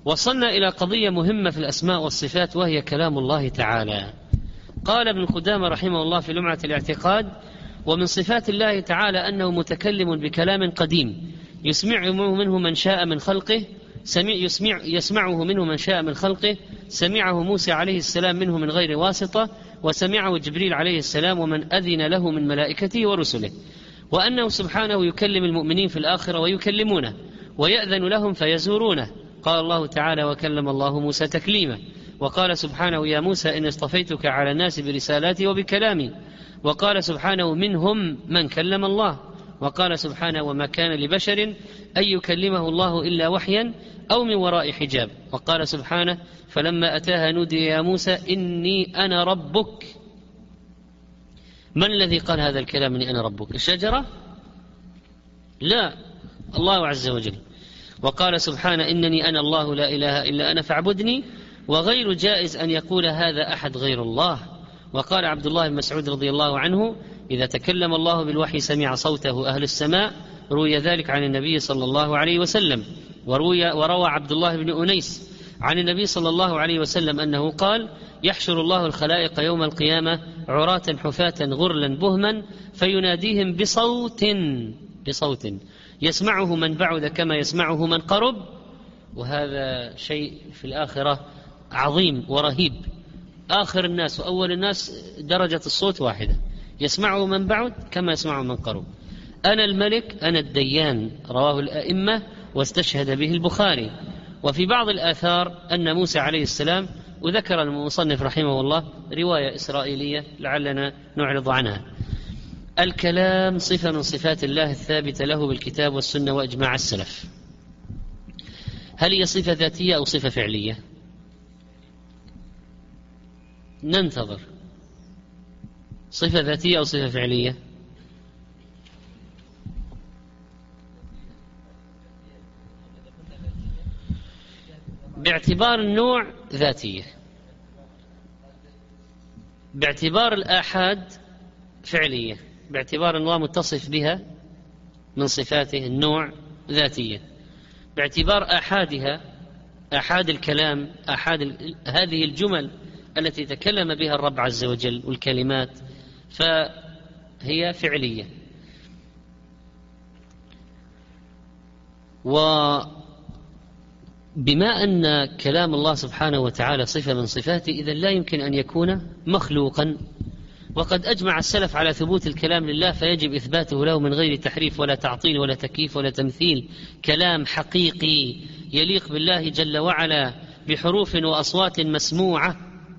وصلنا إلى قضية مهمة في الأسماء والصفات، وهي كلام الله تعالى. قال ابن قدامة رحمه الله في لمعة الاعتقاد: ومن صفات الله تعالى أنه متكلم بكلام قديم يسمعه منه من شاء من خلقه، يسمعه منه من شاء من خلقه، سمعه موسى عليه السلام منه من غير واسطة، وسمعه جبريل عليه السلام ومن أذن له من ملائكته ورسله، وأنه سبحانه يكلم المؤمنين في الآخرة ويكلمونه، ويأذن لهم فيزورونه. قال الله تعالى: وكلم الله موسى تكليما. وقال سبحانه: يا موسى إن اصطفيتك على الناس برسالاتي وبكلامي. وقال سبحانه: منهم من كلم الله. وقال سبحانه: وما كان لبشر أن يكلمه الله إلا وحيا أو من وراء حجاب. وقال سبحانه: فلما أتاها نودي يا موسى إني أنا ربك. من الذي قال هذا الكلام إني أنا ربك؟ الشجرة؟ لا، الله عز وجل. وقال سبحانه: إنني أنا الله لا إله إلا أنا فاعبدني. وغير جائز أن يقول هذا أحد غير الله. وقال عبد الله بن مسعود رضي الله عنه: إذا تكلم الله بالوحي سمع صوته أهل السماء. روي ذلك عن النبي صلى الله عليه وسلم. وروى عبد الله بن أنيس عن النبي صلى الله عليه وسلم أنه قال: يحشر الله الخلائق يوم القيامة عراة حفاة غرلا بهما فيناديهم بصوت يسمعه من بعد كما يسمعه من قرب. وهذا شيء في الآخرة عظيم ورهيب. آخر الناس وأول الناس درجة الصوت واحدة، يسمعه من بعد كما يسمعه من قرب. أنا الملك أنا الديان، رواه الأئمة واستشهد به البخاري. وفي بعض الآثار أن موسى عليه السلام، وذكر المصنف رحمه الله رواية إسرائيلية لعلنا نعرض عنها. الكلام صفة من صفات الله الثابتة له بالكتاب والسنة وإجماع السلف. هل هي صفة ذاتية أو صفة فعلية؟ ننتظر. صفة ذاتية أو صفة فعلية؟ باعتبار النوع ذاتية، باعتبار الآحاد فعلية، باعتبار الله متصف بها من صفاته النوع ذاتية، باعتبار آحادها آحاد الكلام هذه الجمل التي تكلم بها الرب عز وجل والكلمات فهي فعلية. وبما أن كلام الله سبحانه وتعالى صفة من صفاته إذن لا يمكن أن يكون مخلوقا. وقد أجمع السلف على ثبوت الكلام لله، فيجب إثباته له من غير تحريف ولا تعطيل ولا تكييف ولا تمثيل. كلام حقيقي يليق بالله جل وعلا بحروف وأصوات مسموعة.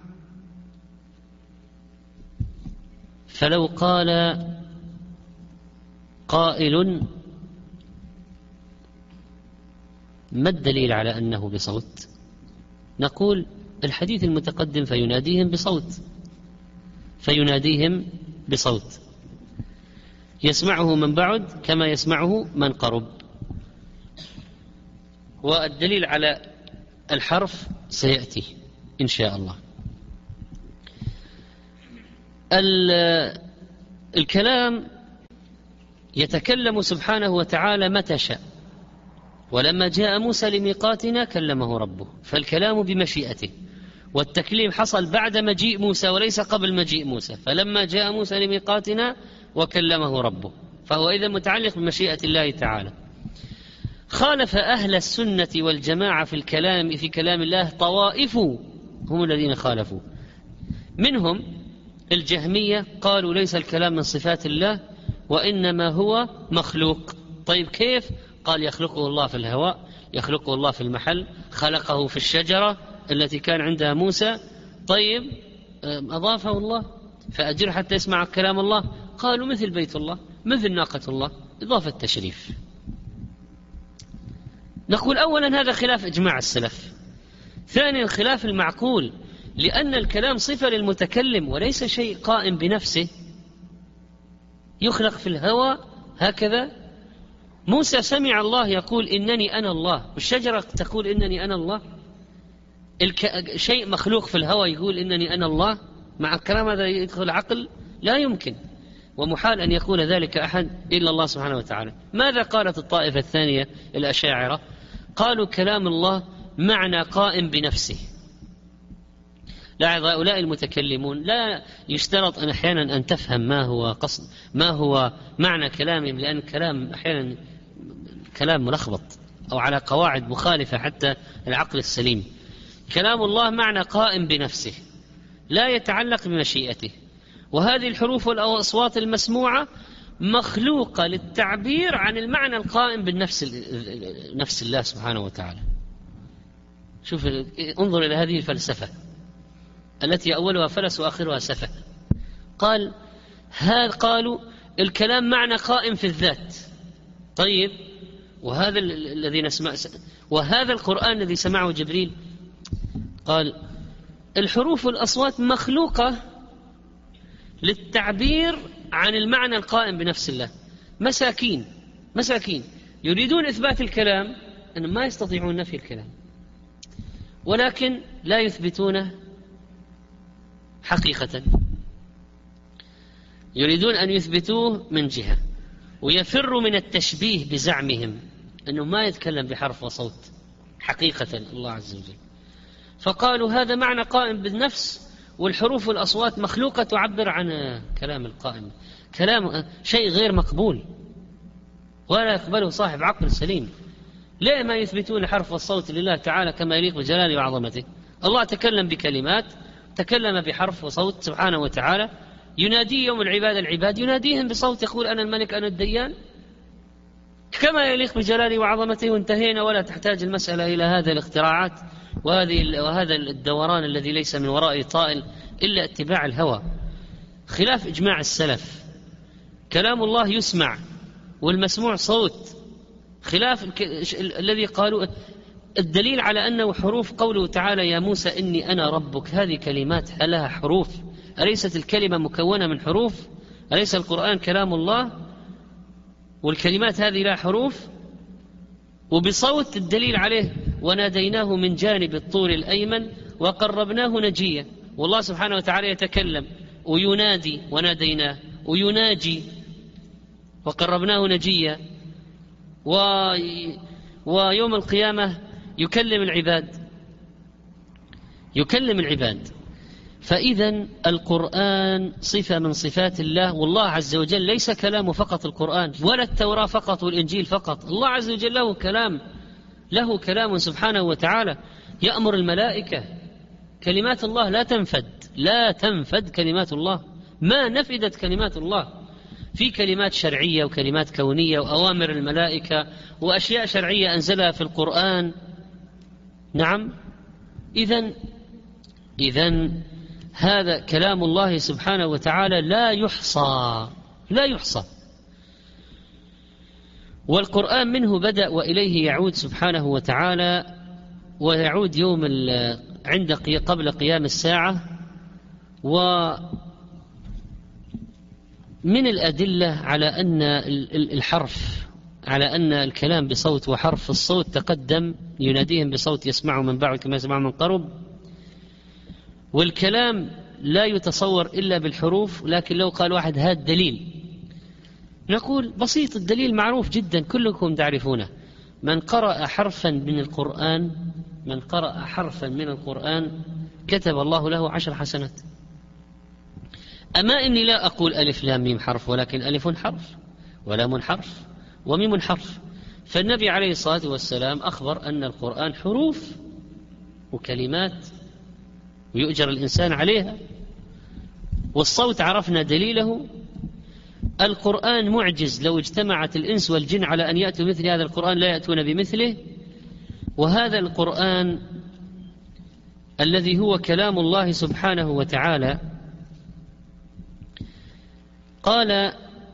فلو قال قائل: ما الدليل على أنه بصوت؟ نقول: الحديث المتقدم فيناديهم بصوت يسمعه من بعد كما يسمعه من قرب. والدليل على الحرف سيأتي إن شاء الله. الكلام يتكلم سبحانه وتعالى متى شاء. ولما جاء موسى لميقاتنا كلمه ربه، فالكلام بمشيئته، والتكليم حصل بعد مجيء موسى وليس قبل مجيء موسى. فلما جاء موسى لميقاتنا وكلمه ربه، فهو إذا متعلق بمشيئة الله تعالى. خالف أهل السنة والجماعة في كلام الله طوائف هم الذين خالفوا، منهم الجهمية قالوا ليس الكلام من صفات الله وإنما هو مخلوق. طيب كيف؟ قال: يخلقه الله في الهواء، يخلقه الله في المحل، خلقه في الشجرة التي كان عندها موسى. طيب أضافه الله، فأجر حتى يسمع كلام الله. قالوا مثل بيت الله، مثل ناقة الله، إضافة تشريف. نقول: أولا هذا خلاف إجماع السلف. ثانيا الخلاف المعقول، لأن الكلام صفة للمتكلم وليس شيء قائم بنفسه يخلق في الهواء هكذا. موسى سمع الله يقول: إنني أنا الله، والشجرة تقول: إنني أنا الله. شيء مخلوق في الهواء يقول: إنني أنا الله، مع الكلام هذا يدخل عقل؟ لا يمكن، ومحال أن يقول ذلك أحد إلا الله سبحانه وتعالى. ماذا قالت الطائفة الثانية الأشاعرة؟ قالوا: كلام الله معنى قائم بنفسه. لاحظ هؤلاء المتكلمون لا يشترط أن أحيانا أن تفهم ما هو معنى كلامهم، لأن كلام أحيانا كلام ملخبط أو على قواعد مخالفة حتى العقل السليم. كلام الله معنى قائم بنفسه لا يتعلق بمشيئته، وهذه الحروف والأصوات المسموعة مخلوقة للتعبير عن المعنى القائم بالنفس الله سبحانه وتعالى. شوف، انظر إلى هذه الفلسفة التي أولها فلس وآخرها سفه. قالوا الكلام معنى قائم في الذات. طيب، وهذا الذي نسمع، وهذا القرآن الذي سمعه جبريل، قال الحروف والأصوات مخلوقة للتعبير عن المعنى القائم بنفس الله. مساكين يريدون إثبات الكلام، أنهم ما يستطيعون نفي الكلام، ولكن لا يثبتونه حقيقة، يريدون أن يثبتوه من جهة، ويفروا من التشبيه بزعمهم أنه ما يتكلم بحرف وصوت حقيقة الله عز وجل. فقالوا هذا معنى قائم بالنفس، والحروف والأصوات مخلوقة تعبر عن كلام القائم. كلام شيء غير مقبول ولا يقبله صاحب عقل سليم. ليه ما يثبتون حرف والصوت لله تعالى كما يليق بجلاله وعظمته؟ الله تكلم بكلمات، تكلم بحرف وصوت سبحانه وتعالى. ينادي يوم العباد يناديهم بصوت يقول أنا الملك أنا الديان كما يليق بجلاله وعظمته، وانتهينا، ولا تحتاج المسألة إلى هذه الاختراعات وهذا الدوران الذي ليس من وراء طائل إلا اتباع الهوى، خلاف إجماع السلف. كلام الله يسمع والمسموع صوت، خلاف الذي قالوا الدليل على أنه حروف قوله تعالى يا موسى إني أنا ربك، هذه كلمات لها حروف، أليست الكلمة مكونة من حروف؟ أليس القرآن كلام الله والكلمات هذه لها حروف؟ وبصوت الدليل عليه وناديناه من جانب الطور الأيمن وقربناه نجيا. والله سبحانه وتعالى يتكلم وينادي وناديناه، ويناجي وقربناه نجيا، ويوم القيامة يكلم العباد. فإذا القرآن صفة من صفات الله، والله عز وجل ليس كلامه فقط القرآن ولا التوراة فقط والإنجيل فقط. الله عز وجل له كلام سبحانه وتعالى يأمر الملائكة. كلمات الله لا تنفد كلمات الله، ما نفدت كلمات الله. في كلمات شرعية وكلمات كونية وأوامر الملائكة وأشياء شرعية أنزلها في القرآن. نعم، إذن هذا كلام الله سبحانه وتعالى لا يحصى. والقرآن منه بدأ وإليه يعود سبحانه وتعالى، ويعود قبل قيام الساعة. ومن الأدلة على أن على أن الكلام بصوت وحرف، الصوت تقدم يناديهم بصوت يسمعه من بعد كما يسمعه من قرب، والكلام لا يتصور إلا بالحروف. لكن لو قال واحد هذا دليل، نقول بسيط، الدليل معروف جدا كلكم تعرفونه. من قرأ حرفا من القرآن كتب الله له 10 حسنات. أما إني لا أقول ألف لام ميم حرف، ولكن ألف حرف ولام حرف وميم حرف. فالنبي عليه الصلاة والسلام أخبر أن القرآن حروف وكلمات ويؤجر الإنسان عليها. والصوت عرفنا دليله. القرآن معجز، لو اجتمعت الإنس والجن على أن يأتوا مثل هذا القرآن لا يأتون بمثله. وهذا القرآن الذي هو كلام الله سبحانه وتعالى، قال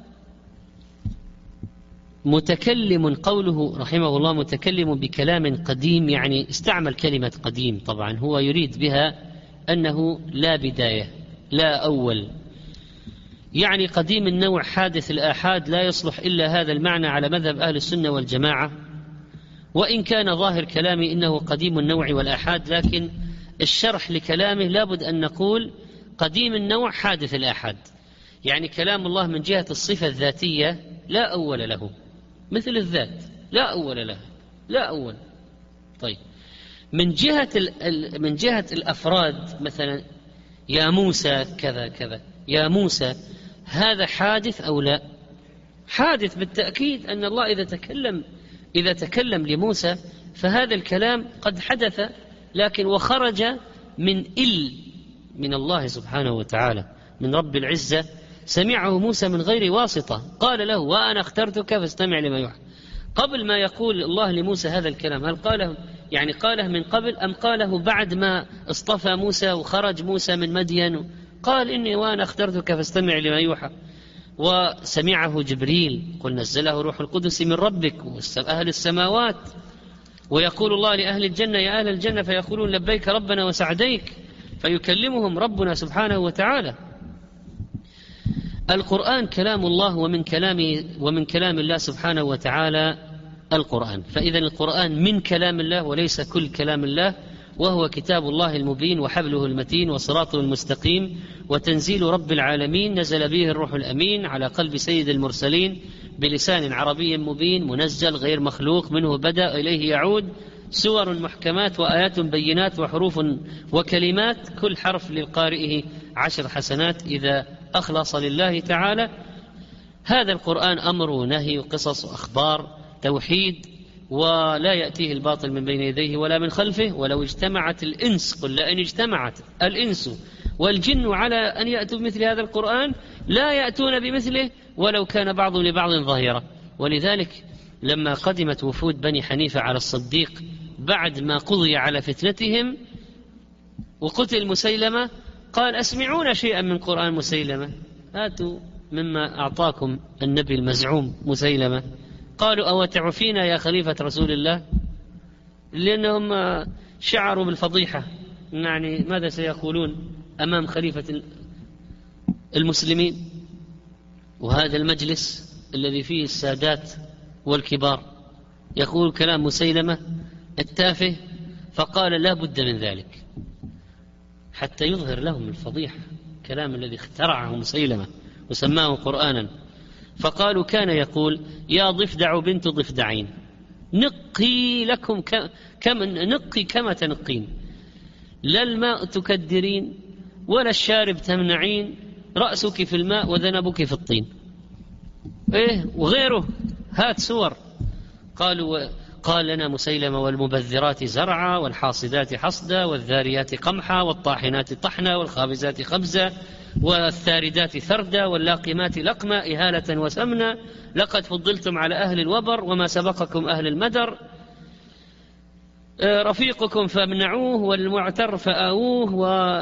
متكلم، قوله رحمه الله متكلم بكلام قديم، يعني استعمل كلمة قديم. طبعا هو يريد بها أنه لا بداية لا أول، يعني قديم النوع حادث الآحاد، لا يصلح إلا هذا المعنى على مذهب أهل السنة والجماعة. وإن كان ظاهر كلامي إنه قديم النوع والآحاد، لكن الشرح لكلامه لابد أن نقول قديم النوع حادث الآحاد، يعني كلام الله من جهة الصفة الذاتية لا أول له، مثل الذات لا أول لها، لا أول. طيب، من جهة الأفراد مثلا يا موسى كذا كذا، يا موسى، هذا حادث أو لا؟ حادث بالتأكيد، أن الله إذا تكلم لموسى فهذا الكلام قد حدث، لكن وخرج من الله سبحانه وتعالى، من رب العزة، سمعه موسى من غير واسطة، قال له وأنا اخترتك فاستمع لما يوحى. قبل ما يقول الله لموسى هذا الكلام، هل قاله من قبل أم قاله بعد ما اصطفى موسى وخرج موسى من مدين؟ قال إني وأنا اخترتك فاستمع لما يوحى، وسمعه جبريل، قل نزله روح القدس من ربك أهل السماوات، ويقول الله لأهل الجنة يا أهل الجنة فيقولون لبيك ربنا وسعديك، فيكلمهم ربنا سبحانه وتعالى. القرآن كلام الله، ومن كلام الله سبحانه وتعالى القرآن، فإذا القرآن من كلام الله وليس كل كلام الله، وهو كتاب الله المبين وحبله المتين وصراطه المستقيم وتنزيل رب العالمين، نزل به الروح الأمين على قلب سيد المرسلين بلسان عربي مبين منزل غير مخلوق، منه بدأ إليه يعود، سور محكمات وآيات بينات وحروف وكلمات، كل حرف للقارئه 10 حسنات إذا أخلص لله تعالى. هذا القرآن أمر ونهي وقصص وأخبار توحيد، ولا يأتيه الباطل من بين يديه ولا من خلفه، ولو اجتمعت الإنس، قل لئن اجتمعت الإنس والجن على أن يأتوا بمثل هذا القرآن لا يأتون بمثله ولو كان بعض لبعض ظهيرا. ولذلك لما قدمت وفود بني حنيفة على الصديق بعد ما قضي على فتنتهم وقتل مسيلمة، قال أسمعون شيئا من قرآن مسيلمة، هاتوا مما أعطاكم النبي المزعوم مسيلمة. قالوا أو تعفينا يا خليفة رسول الله، لأنهم شعروا بالفضيحة، يعني ماذا سيقولون أمام خليفة المسلمين، وهذا المجلس الذي فيه السادات والكبار يقول كلام مسيلمة التافه، فقال لا بد من ذلك حتى يظهر لهم الفضيحة، كلام الذي اخترعه مسيلمة وسماه قرآنا. فقالوا كان يا ضفدع بنت ضفدعين نقي لكم نقي كما تنقين، لا الماء تكدرين ولا الشارب تمنعين، رأسك في الماء وذنبك في الطين. وغيره، هات سور. قال لنا مسيلمة والمبذرات زرعا والحاصدات حصدا والذاريات قمحا والطاحنات طحنا والخابزات خبزا والثاردات ثردا واللاقمات لقما إهالة وسمنا، لقد فضلتم على أهل الوبر وما سبقكم أهل المدر، رفيقكم فامنعوه والمعتر فآووه.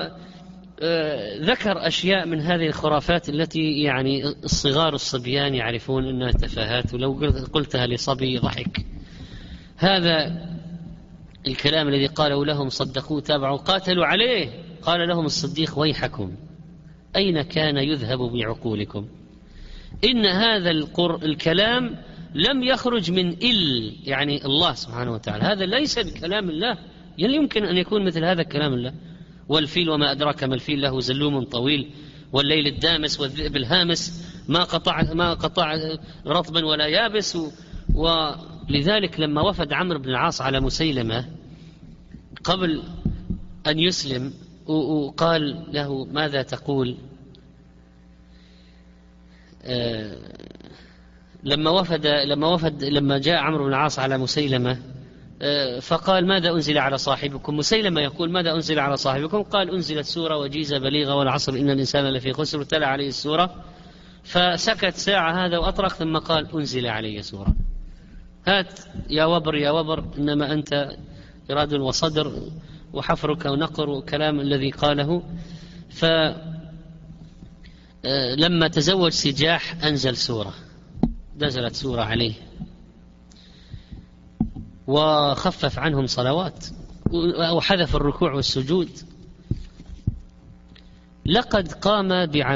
وذكر أشياء من هذه الخرافات التي يعني الصغار الصبيان يعرفون أنها تفاهات، ولو قلتها لصبي ضحك. هذا الكلام الذي قاله لهم صدقوه تابعوا قاتلوا عليه. قال لهم الصديق ويحكم أين كان يذهب بعقولكم؟ إن هذا الكلام لم يخرج من يعني الله سبحانه وتعالى، هذا ليس بكلام الله، يمكن أن يكون مثل هذا كلام الله. والفيل وما أدراك ما الفيل له زلوم طويل والليل الدامس والذئب الهامس ما قطع رطبا ولا يابس. ولذلك لما وفد عمرو بن العاص على مسيلمة قبل أن يسلم وقال له ماذا تقول، لما جاء عمرو بن العاص على مسيلمة فقال ماذا أنزل على صاحبكم؟ مسيلمة يقول ماذا أنزل على صاحبكم؟ قال أنزلت سورة وجيزة بليغة والعصر إن الإنسان لفي خسر، تلا عليه السورة، فسكت ساعة هذا وأطرق ثم قال أنزل علي سورة. هات يا وبر يا وبر، إنما أنت إراد وصدر وحفرك ونقر وكلام الذي قاله. فلما تزوج سجاح أنزل سورة، نزلت سورة عليه وخفف عنهم صلوات وحذف الركوع والسجود. لقد قام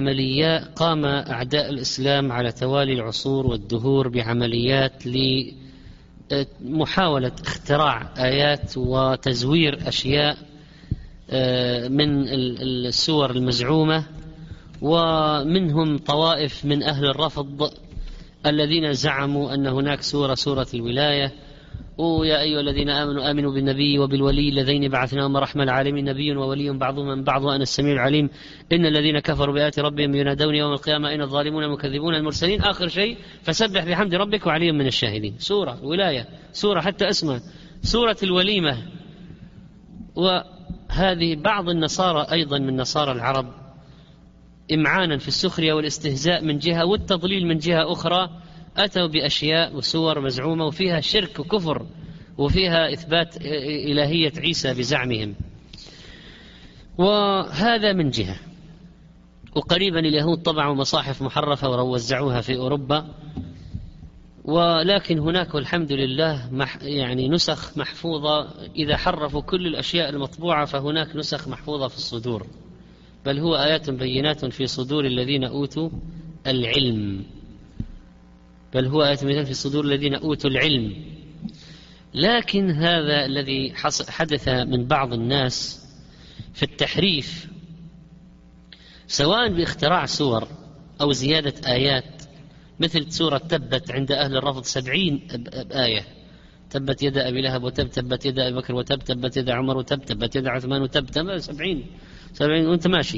أعداء الإسلام على توالي العصور والدهور بعمليات لمحاولة اختراع آيات وتزوير أشياء من السور المزعومة، ومنهم طوائف من أهل الرفض الذين زعموا أن هناك سورة الولاية، ويا أيها الذين آمنوا آمنوا بالنبي وبالولي الذين بعثناهم رحمة العالمين نبي وولي بعضهم من بعض وأنا السميع العليم إن الذين كفروا بآيات ربهم ينادون يوم القيامة إن الظالمون المكذبون المرسلين. آخر شيء فسبح بحمد ربك وعلي من الشاهدين. سورة ولاية، سورة حتى اسمها سورة الوليمة. وهذه بعض النصارى أيضا من نصارى العرب إمعانا في السخرية والاستهزاء من جهة والتضليل من جهة أخرى أتوا بأشياء وسور مزعومة وفيها شرك وكفر وفيها إثبات إلهية عيسى بزعمهم. وهذا من جهة. وقريبا اليهود طبعوا مصاحف محرفة ووزعوها في أوروبا، ولكن هناك والحمد لله يعني نسخ محفوظة. إذا حرفوا كل الأشياء المطبوعة فهناك نسخ محفوظة في الصدور، بل هو آيات بينات في صدور الذين أوتوا العلم، بل هو آيات بينات في صدور الذين أوتوا العلم. لكن هذا الذي حدث من بعض الناس في التحريف، سواء باختراع سور أو زيادة آيات، مثل سورة تبت عند أهل الرفض 70 آية، تبت يد أبي لهب وتب، تبت يد أبي بكر وتب، تبت يد عمر وتب، تبت يد عثمان وتب، 70 وانت ماشي.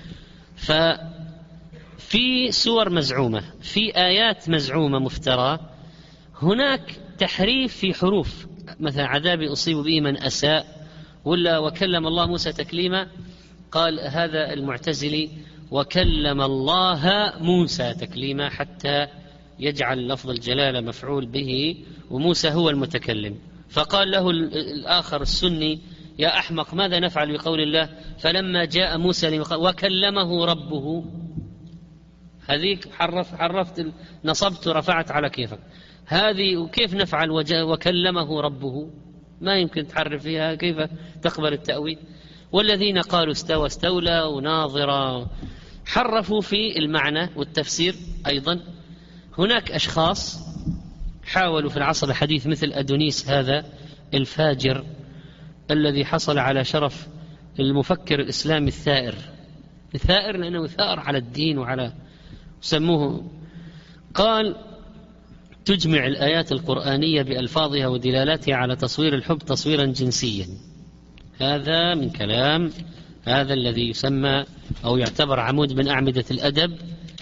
ففي سور مزعومة، في آيات مزعومة مفترى، هناك تحريف في حروف، مثلا عذابي أصيب به من أساء، ولا وكلم الله موسى تكليما. قال هذا المعتزلي وكلم الله موسى تكليما حتى يجعل لفظ الجلالة مفعول به وموسى هو المتكلم. فقال له الآخر السني يا أحمق ماذا نفعل بقول الله فلما جاء موسى وكلمه ربه؟ هذيك حرفت نصبت ورفعت على كيفك، هذه وكيف نفعل وكلمه ربه؟ ما يمكن تحرف فيها، كيف تقبل التأويل؟ والذين قالوا استوى استولى وناظرا حرفوا في المعنى والتفسير أيضا. هناك أشخاص حاولوا في العصر الحديث مثل أدونيس هذا الفاجر الذي حصل على شرف المفكر الإسلامي الثائر لأنه ثائر على الدين وعلى سموه. قال تجمع الآيات القرآنية بألفاظها ودلالاتها على تصوير الحب تصويرا جنسيا. هذا من كلام هذا الذي يسمى أو يعتبر عمود من أعمدة الأدب.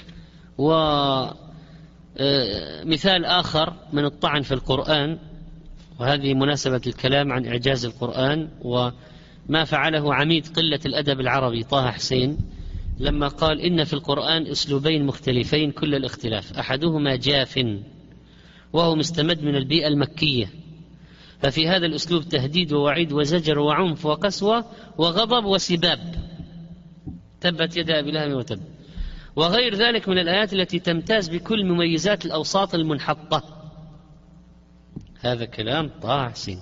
ومثال آخر من الطعن في القرآن، وهذه مناسبة الكلام عن إعجاز القرآن وما فعله عميد قلة الأدب العربي طه حسين لما قال إن في القرآن أسلوبين مختلفين كل الاختلاف، أحدهما جاف وهو مستمد من البيئة المكية، ففي هذا الأسلوب تهديد ووعيد وزجر وعنف وقسوة وغضب وسباب، تبت يد أبي لهب وتب، وغير ذلك من الآيات التي تمتاز بكل مميزات الأوساط المنحطة. هذا كلام طه حسين.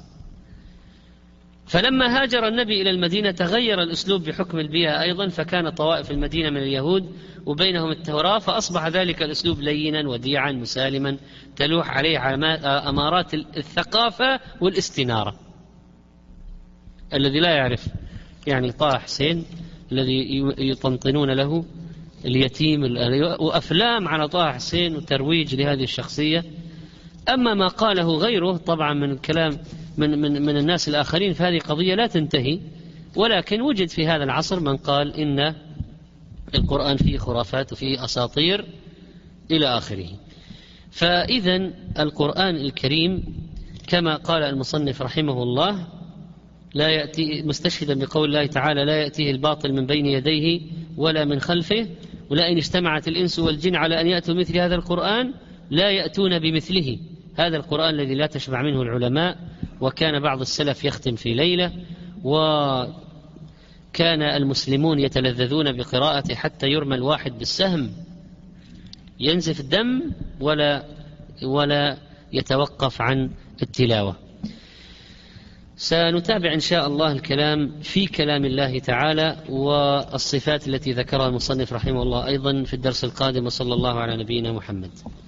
فلما هاجر النبي إلى المدينة تغير الأسلوب بحكم البيئة أيضا، فكان طوائف المدينة من اليهود وبينهم التوراة، فأصبح ذلك الأسلوب لينا وديعا مسالما تلوح عليه أمارات الثقافة والاستنارة. الذي لا يعرف يعني طه حسين الذي يطنطنون له اليتيم وأفلام على طه حسين وترويج لهذه الشخصية. أما ما قاله غيره طبعا من كلام من الناس الآخرين فهذه قضية لا تنتهي، ولكن وجد في هذا العصر من قال إن القرآن فيه خرافات وفيه أساطير إلى آخره. فإذا القرآن الكريم كما قال المصنف رحمه الله لا يأتي مستشهدا بقول الله تعالى لا يأتيه الباطل من بين يديه ولا من خلفه ولئن اجتمعت الإنس والجن على أن يأتوا مثل هذا القرآن لا يأتون بمثله. هذا القرآن الذي لا تشبع منه العلماء، وكان بعض السلف يختم في ليلة، وكان المسلمون يتلذذون بقراءته حتى يرمى الواحد بالسهم ينزف الدم ولا يتوقف عن التلاوة. سنتابع إن شاء الله الكلام في كلام الله تعالى والصفات التي ذكرها المصنف رحمه الله أيضا في الدرس القادم، وصلى الله على نبينا محمد.